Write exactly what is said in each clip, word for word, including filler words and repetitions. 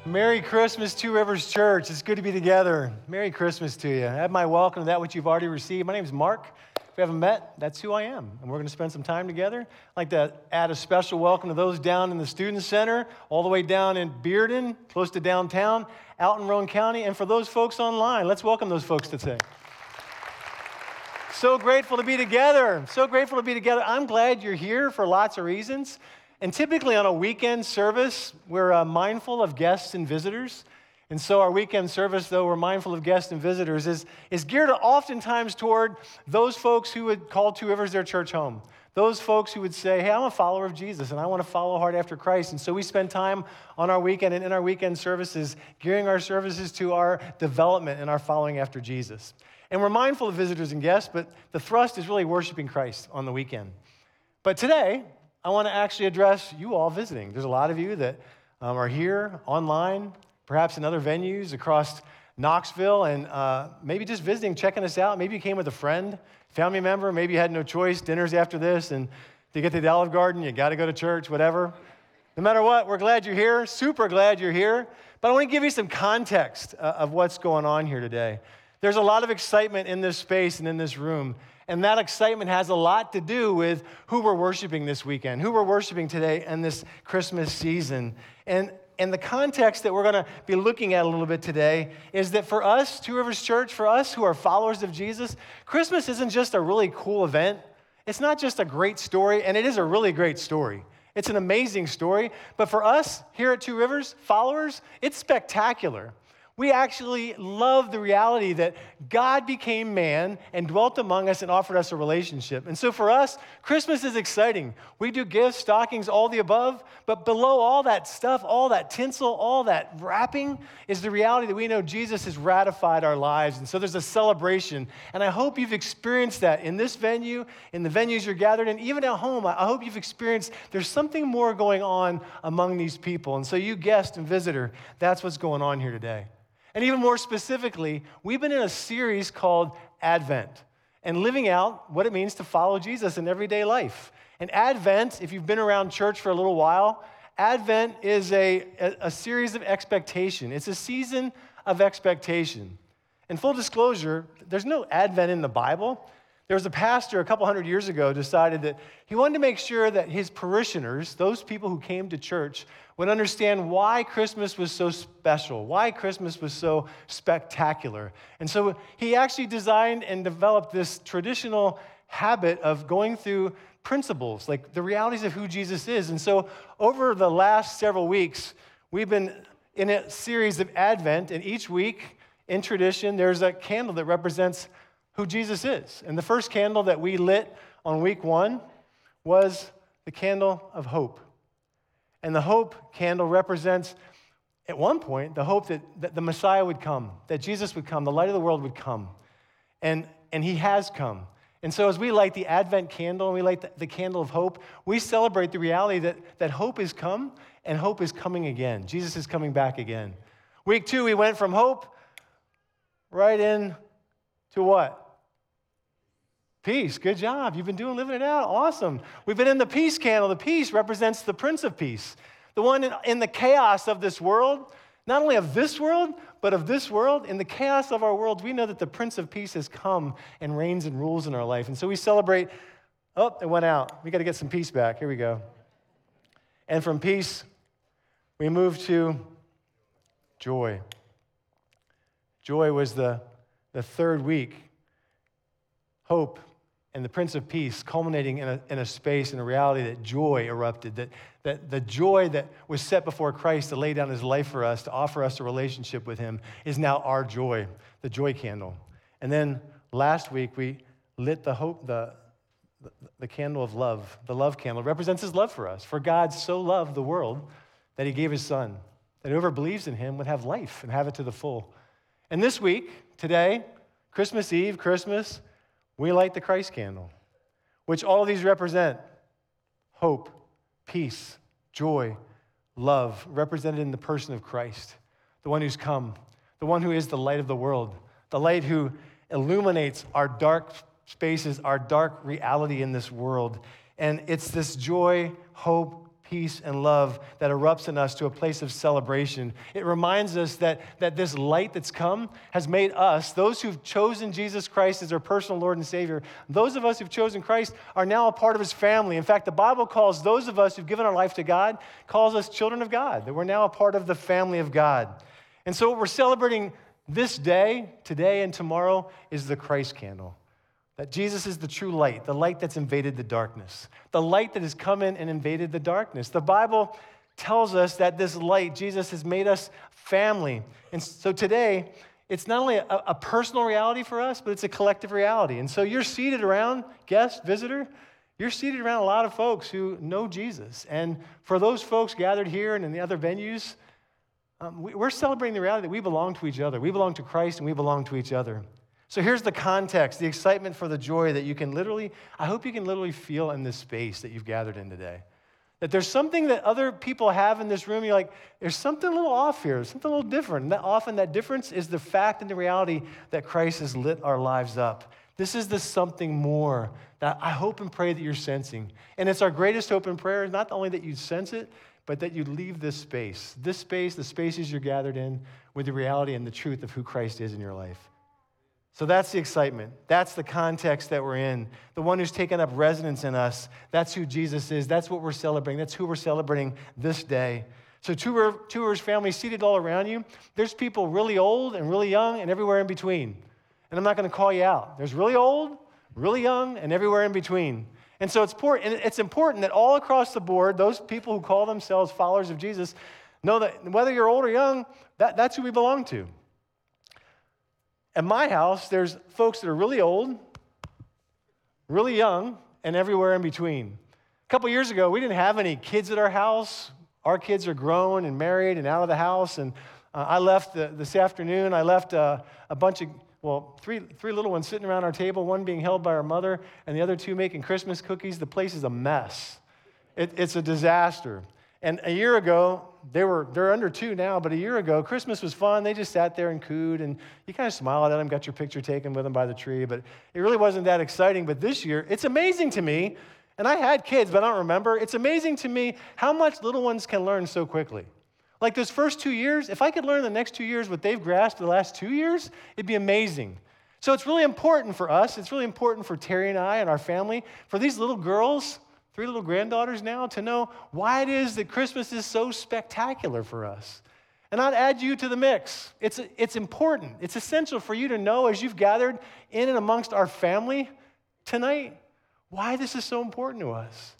Merry Christmas, Two Rivers Church. It's good to be together. Merry Christmas to you. I have my welcome to that which you've already received. My name is Mark. If we haven't met, that's who I am. And we're going to spend some time together. I'd like to add a special welcome to those down in the Student Center, all the way down in Bearden, close to downtown, out in Roane County. And for those folks online, let's welcome those folks today. So grateful to be together. So grateful to be together. I'm glad you're here for lots of reasons. And typically on a weekend service, we're uh, mindful of guests and visitors. And so our weekend service, though we're mindful of guests and visitors, is, is geared oftentimes toward those folks who would call Two Rivers their church home. Those folks who would say, hey, I'm a follower of Jesus, and I want to follow hard after Christ. And so we spend time on our weekend and in our weekend services, gearing our services to our development and our following after Jesus. And we're mindful of visitors and guests, but the thrust is really worshiping Christ on the weekend. But today, I want to actually address you all visiting. There's a lot of you that um, are here online, perhaps in other venues across Knoxville, and uh, maybe just visiting, checking us out. Maybe you came with a friend, family member. Maybe you had no choice. Dinner's after this, and to get to the Olive Garden, you got to go to church, whatever. No matter what, we're glad you're here. Super glad you're here. But I want to give you some context uh, of what's going on here today. There's a lot of excitement in this space and in this room. And that excitement has a lot to do with who we're worshiping this weekend, who we're worshiping today in this Christmas season. And, and the context that we're going to be looking at a little bit today is that for us, Two Rivers Church, for us who are followers of Jesus, Christmas isn't just a really cool event. It's not just a great story, and it is a really great story. It's an amazing story. But for us here at Two Rivers, followers, it's spectacular. We actually love the reality that God became man and dwelt among us and offered us a relationship. And so for us, Christmas is exciting. We do gifts, stockings, all the above, but below all that stuff, all that tinsel, all that wrapping is the reality that we know Jesus has ratified our lives. And so there's a celebration. And I hope you've experienced that in this venue, in the venues you're gathered in, even at home. I hope you've experienced there's something more going on among these people. And so you guest and visitor, that's what's going on here today. And even more specifically, we've been in a series called Advent and living out what it means to follow Jesus in everyday life. And Advent, if you've been around church for a little while, Advent is a, a, a series of expectation. It's a season of expectation. And full disclosure, there's no Advent in the Bible. There was a pastor a couple hundred years ago decided that he wanted to make sure that his parishioners, those people who came to church, would understand why Christmas was so special, why Christmas was so spectacular. And so he actually designed and developed this traditional habit of going through principles, like the realities of who Jesus is. And so over the last several weeks, we've been in a series of Advent, and each week in tradition, there's a candle that represents who Jesus is. And the first candle that we lit on week one was the candle of hope. And the hope candle represents, at one point, the hope that, that the Messiah would come, that Jesus would come, the light of the world would come. And, and he has come. And so as we light the Advent candle and we light the, the candle of hope, we celebrate the reality that, that hope is come and hope is coming again. Jesus is coming back again. Week two, we went from hope right in to what? Peace. Good job. You've been doing, living it out. Awesome. We've been in the peace candle. The peace represents the Prince of Peace, the one in, in the chaos of this world, not only of this world, but of this world. In the chaos of our world, we know that the Prince of Peace has come and reigns and rules in our life. And so we celebrate, oh, it went out. We got to get some peace back. Here we go. And from peace, we move to joy. Joy was the, the third week. Hope and the Prince of Peace culminating in a, in a space, in a reality that joy erupted, that, that the joy that was set before Christ to lay down his life for us, to offer us a relationship with him, is now our joy, the joy candle. And then last week, we lit the hope, the, the, the candle of love. The love candle represents his love for us. For God so loved the world that he gave his son, that whoever believes in him would have life and have it to the full. And this week, today, Christmas Eve, Christmas, we light the Christ candle, which all of these represent hope, peace, joy, love, represented in the person of Christ, the one who's come, the one who is the light of the world, the light who illuminates our dark spaces, our dark reality in this world. And it's this joy, hope, peace, and love that erupts in us to a place of celebration. It reminds us that, that this light that's come has made us, those who've chosen Jesus Christ as their personal Lord and Savior, those of us who've chosen Christ are now a part of his family. In fact, the Bible calls those of us who've given our life to God, calls us children of God, that we're now a part of the family of God. And so what we're celebrating this day, today and tomorrow, is the Christ candle. That Jesus is the true light, the light that's invaded the darkness, the light that has come in and invaded the darkness. The Bible tells us that this light, Jesus, has made us family. And so today, it's not only a, a personal reality for us, but it's a collective reality. And so you're seated around, guest, visitor, you're seated around a lot of folks who know Jesus. And for those folks gathered here and in the other venues, um, we, we're celebrating the reality that we belong to each other. We belong to Christ and we belong to each other. So here's the context, the excitement for the joy that you can literally, I hope you can literally feel in this space that you've gathered in today. That there's something that other people have in this room, you're like, there's something a little off here, something a little different. And that often that difference is the fact and the reality that Christ has lit our lives up. This is the something more that I hope and pray that you're sensing. And it's our greatest hope and prayer, not only that you sense it, but that you leave this space, this space, the spaces you're gathered in, with the reality and the truth of who Christ is in your life. So that's the excitement. That's the context that we're in. The one who's taken up residence in us. That's who Jesus is. That's what we're celebrating. That's who we're celebrating this day. So two Tours family seated all around you. There's people really old and really young and everywhere in between. And I'm not going to call you out. There's really old, really young, and everywhere in between. And so it's important, it's important that all across the board, those people who call themselves followers of Jesus, know that whether you're old or young, that, that's who we belong to. At my house, there's folks that are really old, really young, and everywhere in between. A couple years ago, we didn't have any kids at our house. Our kids are grown and married and out of the house. And uh, I left the, this afternoon, I left uh, a bunch of, well, three, three little ones sitting around our table, one being held by our mother, and the other two making Christmas cookies. The place is a mess. It, it's a disaster. And a year ago, they were, they're under two now, but a year ago, Christmas was fun. They just sat there and cooed, and you kind of smiled at them, got your picture taken with them by the tree, but it really wasn't that exciting. But this year, it's amazing to me, and I had kids, but I don't remember. It's amazing to me how much little ones can learn so quickly. Like those first two years, if I could learn the next two years what they've grasped the last two years, it'd be amazing. So it's really important for us, it's really important for Terry and I and our family, for these little girls, three little granddaughters now, to know why it is that Christmas is so spectacular for us. And I'd add you to the mix. It's, it's important. It's essential for you to know as you've gathered in and amongst our family tonight why this is so important to us.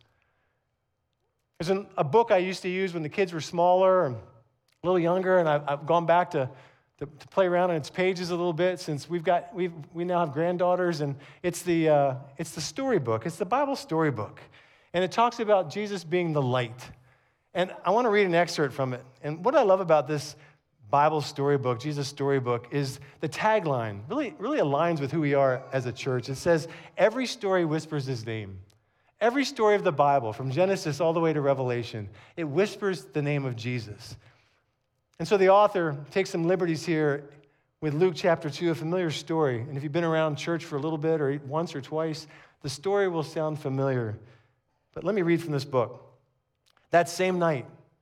There's an, a book I used to use when the kids were smaller and a little younger, and I've, I've gone back to, to, to play around on its pages a little bit since we've got, we've, we now have granddaughters, and it's the, uh, it's the storybook. It's the Bible storybook. And it talks about Jesus being the light. And I want to read an excerpt from it. And what I love about this Bible storybook, Jesus storybook, is the tagline. Really, really aligns with who we are as a church. It says, every story whispers his name. Every story of the Bible, from Genesis all the way to Revelation, it whispers the name of Jesus. And so the author takes some liberties here with Luke chapter two, a familiar story. And if you've been around church for a little bit or once or twice, the story will sound familiar. But let me read from this book. That same night,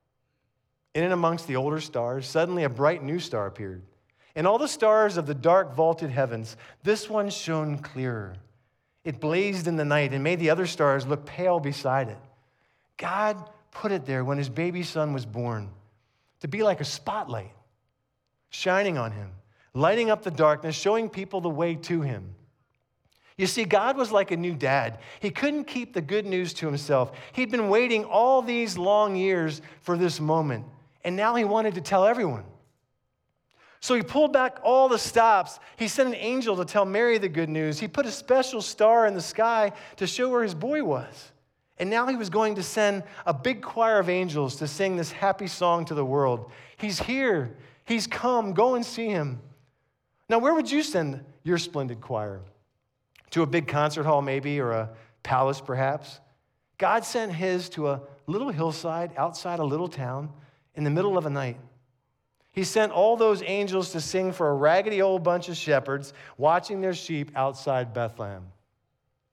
in and amongst the older stars, suddenly a bright new star appeared. And all the stars of the dark vaulted heavens, this one shone clearer. It blazed in the night and made the other stars look pale beside it. God put it there when his baby son was born, to be like a spotlight, shining on him, lighting up the darkness, showing people the way to him. You see, God was like a new dad. He couldn't keep the good news to himself. He'd been waiting all these long years for this moment, and now he wanted to tell everyone. So he pulled back all the stops. He sent an angel to tell Mary the good news. He put a special star in the sky to show where his boy was. And now he was going to send a big choir of angels to sing this happy song to the world. He's here. He's come. Go and see him. Now, where would you send your splendid choir? To a big concert hall maybe, or a palace perhaps? God sent his to a little hillside outside a little town in the middle of a night. He sent all those angels to sing for a raggedy old bunch of shepherds watching their sheep outside Bethlehem.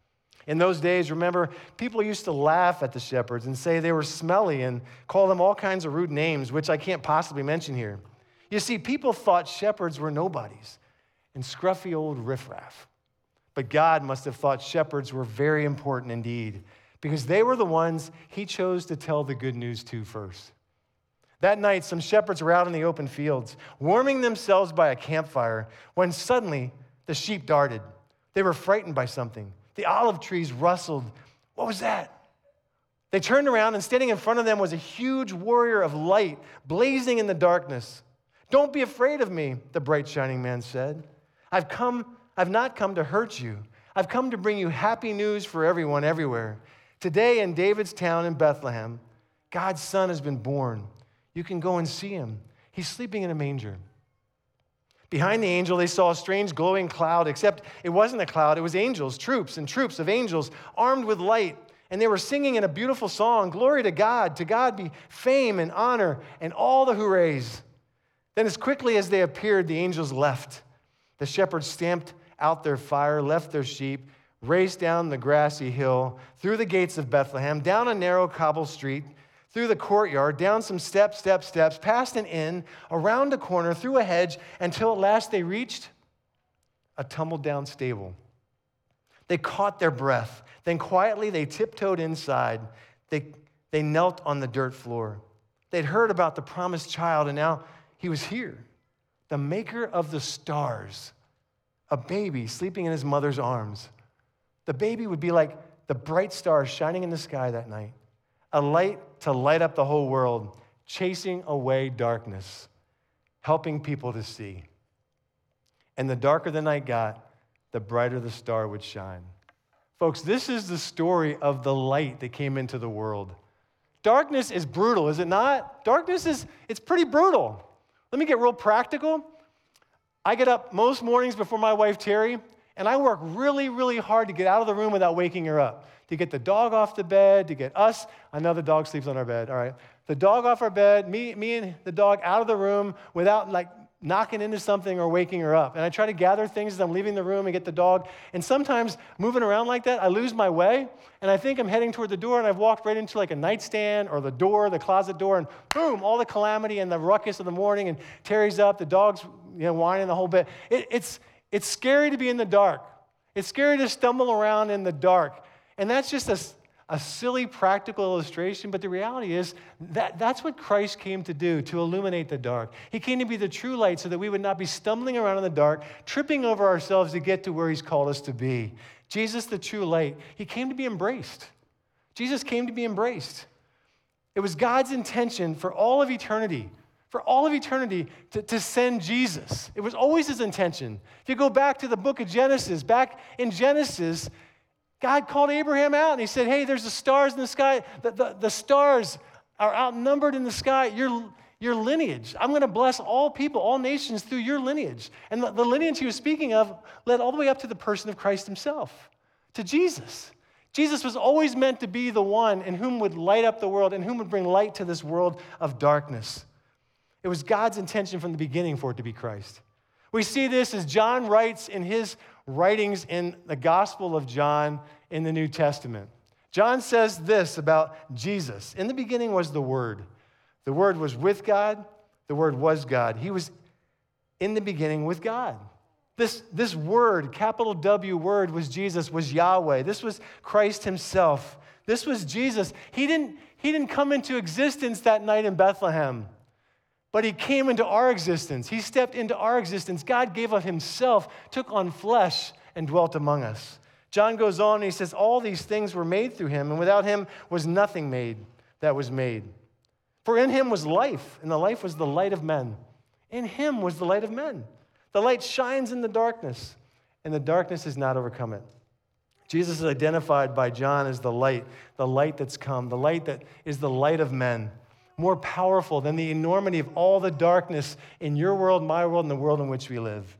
In those days, remember, people used to laugh at the shepherds and say they were smelly and call them all kinds of rude names, which I can't possibly mention here. You see, people thought shepherds were nobodies and scruffy old riffraff. But God must have thought shepherds were very important indeed, because they were the ones he chose to tell the good news to first. That night, some shepherds were out in the open fields, warming themselves by a campfire, when suddenly the sheep darted. They were frightened by something. The olive trees rustled. What was that? They turned around, and standing in front of them was a huge warrior of light, blazing in the darkness. "Don't be afraid of me," the bright shining man said. I've come, I've not come to hurt you. I've come to bring you happy news for everyone everywhere. Today in David's town in Bethlehem, God's son has been born. You can go and see him. He's sleeping in a manger. Behind the angel, they saw a strange glowing cloud, except it wasn't a cloud. It was angels, troops and troops of angels armed with light. And they were singing in a beautiful song, "Glory to God. To God be fame and honor and all the hoorays." Then as quickly as they appeared, the angels left. The shepherds stamped out their fire, left their sheep, raced down the grassy hill, through the gates of Bethlehem, down a narrow cobble street, through the courtyard, down some steps, steps, steps, past an inn, around a corner, through a hedge, until at last they reached a tumbled-down stable. They caught their breath. Then quietly they tiptoed inside. They, they knelt on the dirt floor. They'd heard about the promised child, and now he was here, the maker of the stars, a baby sleeping in his mother's arms. The baby would be like the bright stars shining in the sky that night, a light to light up the whole world, chasing away darkness, helping people to see. And the darker the night got, the brighter the star would shine. Folks, this is the story of the light that came into the world. Darkness is brutal, is it not? Darkness is, it's pretty brutal. Let me get real practical. I get up most mornings before my wife, Terry, and I work really, really hard to get out of the room without waking her up, to get the dog off the bed, to get us, I know the dog sleeps on our bed, all right, the dog off our bed, me, me and the dog out of the room without like knocking into something or waking her up. And I try to gather things as I'm leaving the room and get the dog. And sometimes moving around like that, I lose my way, and I think I'm heading toward the door, and I've walked right into like a nightstand or the door, the closet door, and boom, all the calamity and the ruckus of the morning, and Terry's up, the dog's you know, whining the whole bit. It, it's, it's scary to be in the dark. It's scary to stumble around in the dark. And that's just a, a silly practical illustration, but the reality is that that's what Christ came to do, to illuminate the dark. He came to be the true light so that we would not be stumbling around in the dark, tripping over ourselves to get to where he's called us to be. Jesus, the true light, he came to be embraced. Jesus came to be embraced. It was God's intention for all of eternity, for all of eternity to, to send Jesus. It was always his intention. If you go back to the book of Genesis, back in Genesis, God called Abraham out and he said, hey, there's the stars in the sky. The, the, the stars are outnumbered in the sky. Your, your lineage, I'm going to bless all people, all nations through your lineage. And the, the lineage he was speaking of led all the way up to the person of Christ himself, to Jesus. Jesus was always meant to be the one in whom would light up the world and whom would bring light to this world of darkness. It was God's intention from the beginning for it to be Christ. We see this as John writes in his writings in the Gospel of John in the New Testament. John says this about Jesus. In the beginning was the Word. The Word was with God. The Word was God. He was in the beginning with God. This, this word, capital W word, was Jesus, was Yahweh. This was Christ himself. This was Jesus. He didn't, he didn't come into existence that night in Bethlehem, but he came into our existence. He stepped into our existence. God gave of himself, took on flesh, and dwelt among us. John goes on and he says, all these things were made through him, and without him was nothing made that was made. For in him was life, and the life was the light of men. In him was the light of men. The light shines in the darkness, and the darkness has not overcome it. Jesus is identified by John as the light, the light that's come, the light that is the light of men, more powerful than the enormity of all the darkness in your world, my world, and the world in which we live.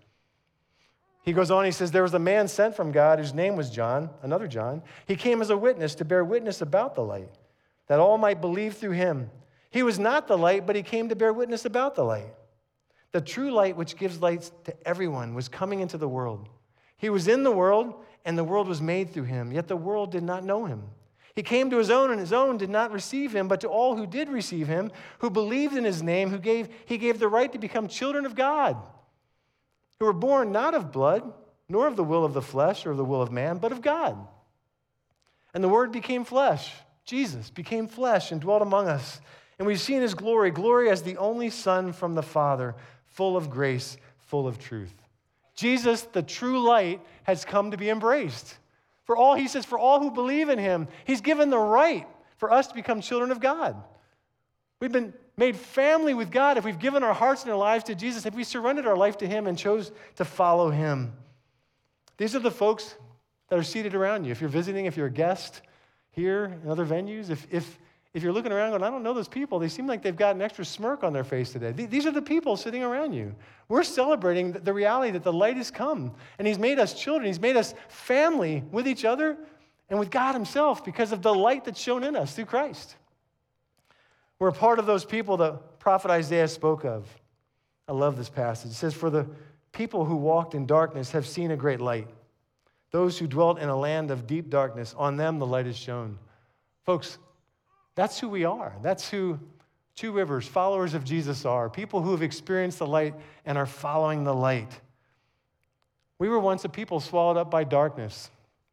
He goes on, he says, there was a man sent from God whose name was John, another John. He came as a witness to bear witness about the light, that all might believe through him. He was not the light, but he came to bear witness about the light. The true light which gives light to everyone was coming into the world. He was in the world, and the world was made through him, yet the world did not know him. He came to his own, and his own did not receive him, but to all who did receive him, who believed in his name, who gave, he gave the right to become children of God, who were born not of blood, nor of the will of the flesh or of the will of man, but of God. And the Word became flesh. Jesus became flesh and dwelt among us. And we've seen his glory, glory as the only Son from the Father, full of grace, full of truth. Jesus, the true light, has come to be embraced. For all, he says, for all who believe in him, he's given the right for us to become children of God. We've been made family with God if we've given our hearts and our lives to Jesus, if we surrendered our life to him and chose to follow him. These are the folks that are seated around you. If you're visiting, if you're a guest here in other venues, if, if, if you're looking around going, I don't know those people, they seem like they've got an extra smirk on their face today. These are the people sitting around you. We're celebrating the reality that the light has come, and he's made us children. He's made us family with each other and with God himself because of the light that's shown in us through Christ. We're a part of those people the prophet Isaiah spoke of. I love this passage. It says, for the people who walked in darkness have seen a great light. Those who dwelt in a land of deep darkness, on them the light is shone. Folks, that's who we are. That's who Two Rivers, followers of Jesus, are. People who have experienced the light and are following the light. We were once a people swallowed up by darkness.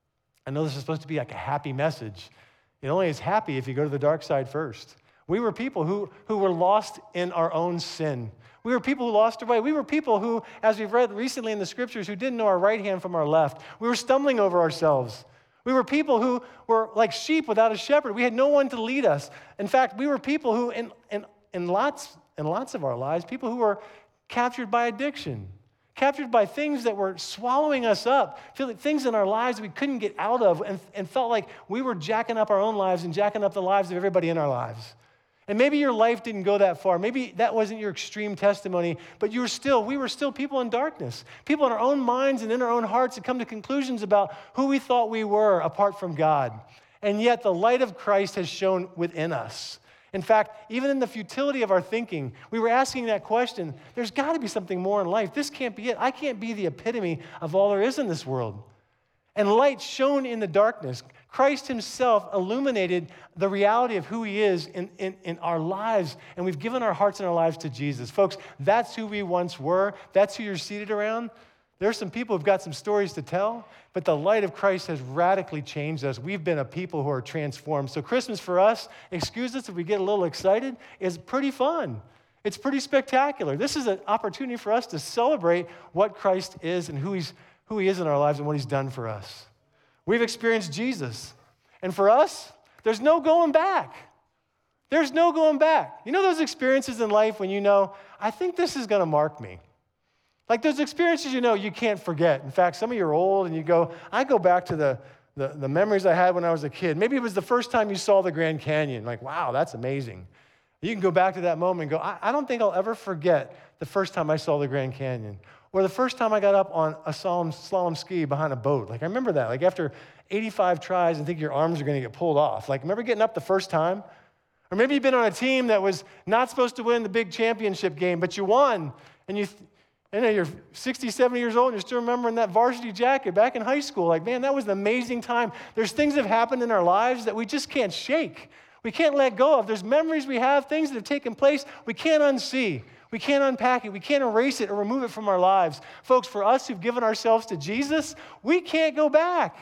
I know this is supposed to be like a happy message. It only is happy if you go to the dark side first. We were people who, who were lost in our own sin. We were people who lost our way. We were people who, as we've read recently in the scriptures, who didn't know our right hand from our left. We were stumbling over ourselves. We were people who were like sheep without a shepherd. We had no one to lead us. In fact, we were people who, in, in, in, lots, in lots of our lives, people who were captured by addiction, captured by things that were swallowing us up, things in our lives we couldn't get out of, and, and felt like we were jacking up our own lives and jacking up the lives of everybody in our lives. And maybe your life didn't go that far. Maybe that wasn't your extreme testimony, but you were still, we were still people in darkness. People in our own minds and in our own hearts had come to conclusions about who we thought we were apart from God. And yet the light of Christ has shone within us. In fact, even in the futility of our thinking, we were asking that question, there's got to be something more in life. This can't be it. I can't be the epitome of all there is in this world. And light shone in the darkness. Christ himself illuminated the reality of who he is in, in, in our lives, and we've given our hearts and our lives to Jesus. Folks, that's who we once were. That's who you're seated around. There are some people who've got some stories to tell, but the light of Christ has radically changed us. We've been a people who are transformed. So Christmas for us, excuse us if we get a little excited, is pretty fun. It's pretty spectacular. This is an opportunity for us to celebrate what Christ is and who he's who he is in our lives and what he's done for us. We've experienced Jesus. And for us, there's no going back. There's no going back. You know those experiences in life when you know, I think this is going to mark me. Like those experiences you know you can't forget. In fact, some of you are old and you go, I go back to the, the, the memories I had when I was a kid. Maybe it was the first time you saw the Grand Canyon. Like, wow, that's amazing. You can go back to that moment and go, I, I don't think I'll ever forget the first time I saw the Grand Canyon. Or the first time I got up on a slalom, slalom ski behind a boat. Like, I remember that. Like, after eighty-five tries, I think your arms are going to get pulled off. Like, remember getting up the first time? Or maybe you've been on a team that was not supposed to win the big championship game, but you won. And you, you know, you're sixty, seventy years old, and you're still remembering that varsity jacket back in high school. Like, man, that was an amazing time. There's things that have happened in our lives that we just can't shake. We can't let go of. There's memories we have, things that have taken place we can't unsee. We can't unpack it. We can't erase it or remove it from our lives. Folks, for us who've given ourselves to Jesus, we can't go back.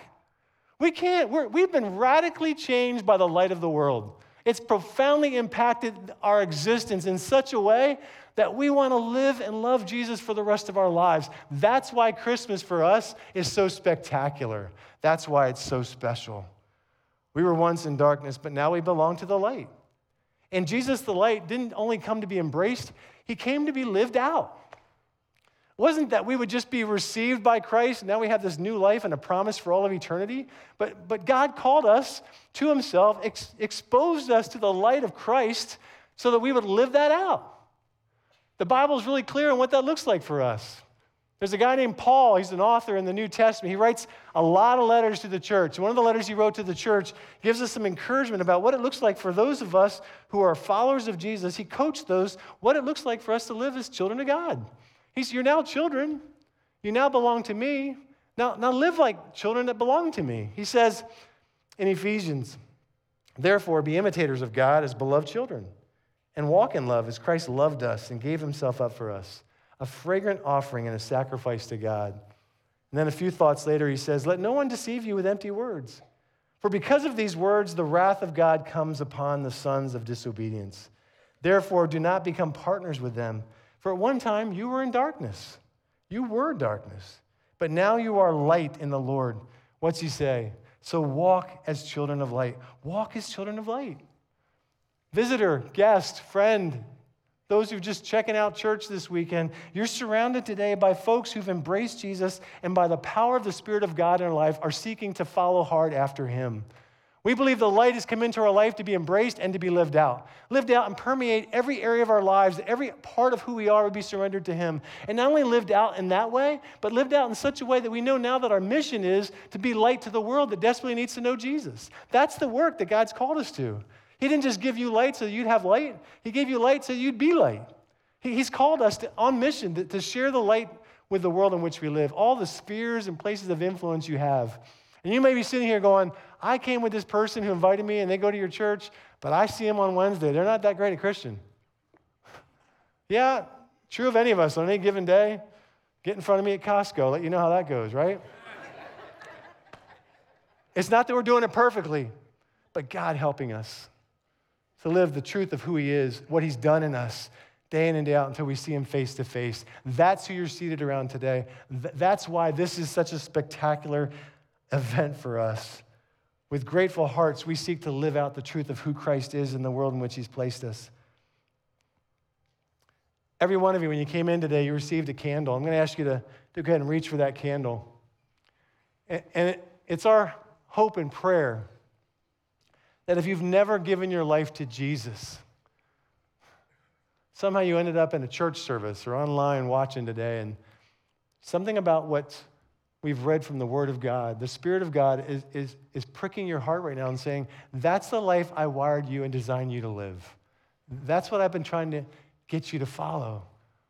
We can't. We're, we've been radically changed by the light of the world. It's profoundly impacted our existence in such a way that we want to live and love Jesus for the rest of our lives. That's why Christmas for us is so spectacular. That's why it's so special. We were once in darkness, but now we belong to the light. And Jesus, the light, didn't only come to be embraced, he came to be lived out. It wasn't that we would just be received by Christ, and now we have this new life and a promise for all of eternity, but, but God called us to himself, ex- exposed us to the light of Christ so that we would live that out. The Bible is really clear on what that looks like for us. There's a guy named Paul. He's an author in the New Testament. He writes a lot of letters to the church. One of the letters he wrote to the church gives us some encouragement about what it looks like for those of us who are followers of Jesus. He coached those, what it looks like for us to live as children of God. He said, you're now children. You now belong to me. Now, now live like children that belong to me. He says in Ephesians, therefore be imitators of God as beloved children, and walk in love as Christ loved us and gave himself up for us, a fragrant offering and a sacrifice to God. And then a few thoughts later, he says, let no one deceive you with empty words. For because of these words, the wrath of God comes upon the sons of disobedience. Therefore, do not become partners with them. For at one time, you were in darkness. You were darkness. But now you are light in the Lord. What's he say? So walk as children of light. Walk as children of light. Visitor, guest, friend, those who are just checking out church this weekend, you're surrounded today by folks who've embraced Jesus and by the power of the Spirit of God in their life are seeking to follow hard after him. We believe the light has come into our life to be embraced and to be lived out. Lived out and permeate every area of our lives, every part of who we are would be surrendered to him. And not only lived out in that way, but lived out in such a way that we know now that our mission is to be light to the world that desperately needs to know Jesus. That's the work that God's called us to. He didn't just give you light so you'd have light. He gave you light so you'd be light. He, he's called us to, on mission to, to share the light with the world in which we live, all the spheres and places of influence you have. And you may be sitting here going, I came with this person who invited me and they go to your church, but I see them on Wednesday. They're not that great a Christian. Yeah, true of any of us on any given day. Get in front of me at Costco, let you know how that goes, right? It's not that we're doing it perfectly, but God helping us to live the truth of who he is, what he's done in us, day in and day out until we see him face to face. That's who you're seated around today. Th- that's why this is such a spectacular event for us. With grateful hearts, we seek to live out the truth of who Christ is in the world in which he's placed us. Every one of you, when you came in today, you received a candle. I'm going to ask you to, to go ahead and reach for that candle. And, and it, it's our hope and prayer that if you've never given your life to Jesus, somehow you ended up in a church service or online watching today, and something about what we've read from the Word of God, the Spirit of God is, is, is pricking your heart right now and saying, that's the life I wired you and designed you to live. That's what I've been trying to get you to follow.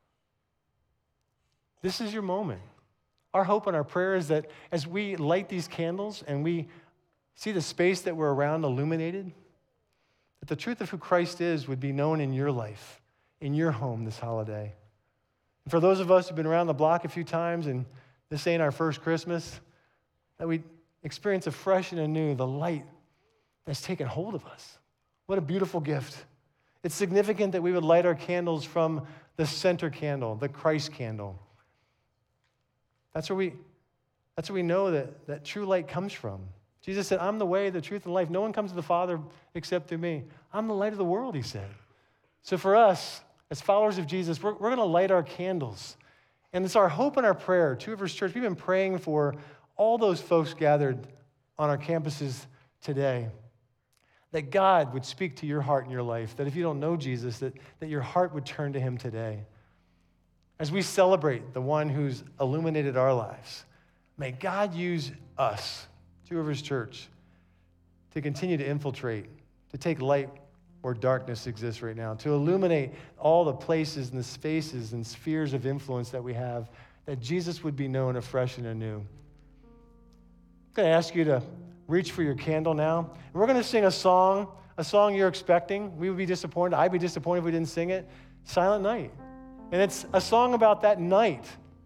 This is your moment. Our hope and our prayer is that as we light these candles and we see the space that we're around illuminated, that the truth of who Christ is would be known in your life, in your home this holiday. And for those of us who've been around the block a few times and this ain't our first Christmas, that we experience afresh and anew the light that's taken hold of us. What a beautiful gift. It's significant that we would light our candles from the center candle, the Christ candle. That's where we, that's where we know that, that true light comes from. Jesus said, I'm the way, the truth, and life. No one comes to the Father except through me. I'm the light of the world, he said. So for us, as followers of Jesus, we're, we're going to light our candles. And it's our hope and our prayer. Two Rivers Church, we've been praying for all those folks gathered on our campuses today, that God would speak to your heart and your life, that if you don't know Jesus, that, that your heart would turn to him today. As we celebrate the one who's illuminated our lives, may God use us, Two Rivers Church, to continue to infiltrate, to take light where darkness exists right now, to illuminate all the places and the spaces and spheres of influence that we have, that Jesus would be known afresh and anew. I'm going to ask you to reach for your candle now. And we're going to sing a song, a song you're expecting. We would be disappointed. I'd be disappointed if we didn't sing it. Silent Night. And it's a song about that night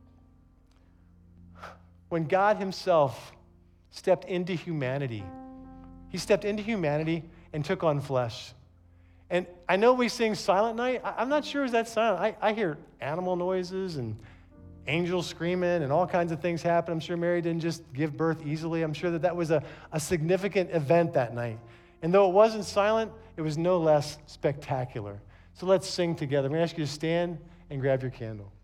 when God himself stepped into humanity. He stepped into humanity and took on flesh. And I know we sing Silent Night. I'm not sure is that silent. I, I hear animal noises and angels screaming and all kinds of things happen. I'm sure Mary didn't just give birth easily. I'm sure that that was a, a significant event that night. And though it wasn't silent, it was no less spectacular. So let's sing together. I'm going to ask you to stand and grab your candle.